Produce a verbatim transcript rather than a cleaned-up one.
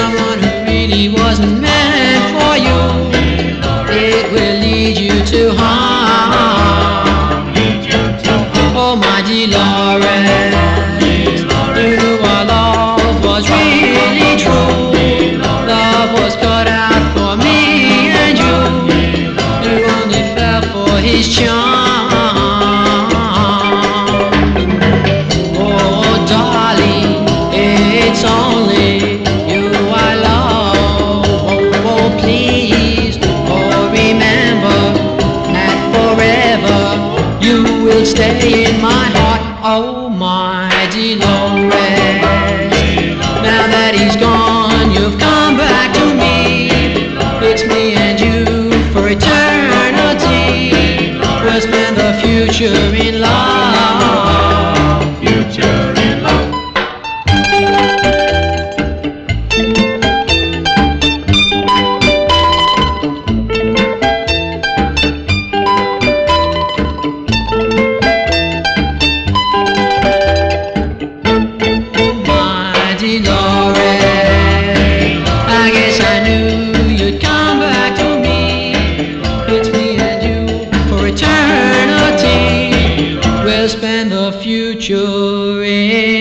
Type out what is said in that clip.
someone who really wasn't meant for you. It will lead you to harm. Oh my Dolores, you knew our love was really true. Love was cut out for me and you. You only fell for his charm. Oh darling, it's only you I love. Oh, oh please, oh remember that forever you will stay in my heart. Oh my Dolores, now that he's gone, you've come back to me. It's me and you for eternity. We'll spend the future in love. Future in love. I guess I knew you'd come back to me. It's me and you for eternity. We'll spend the future in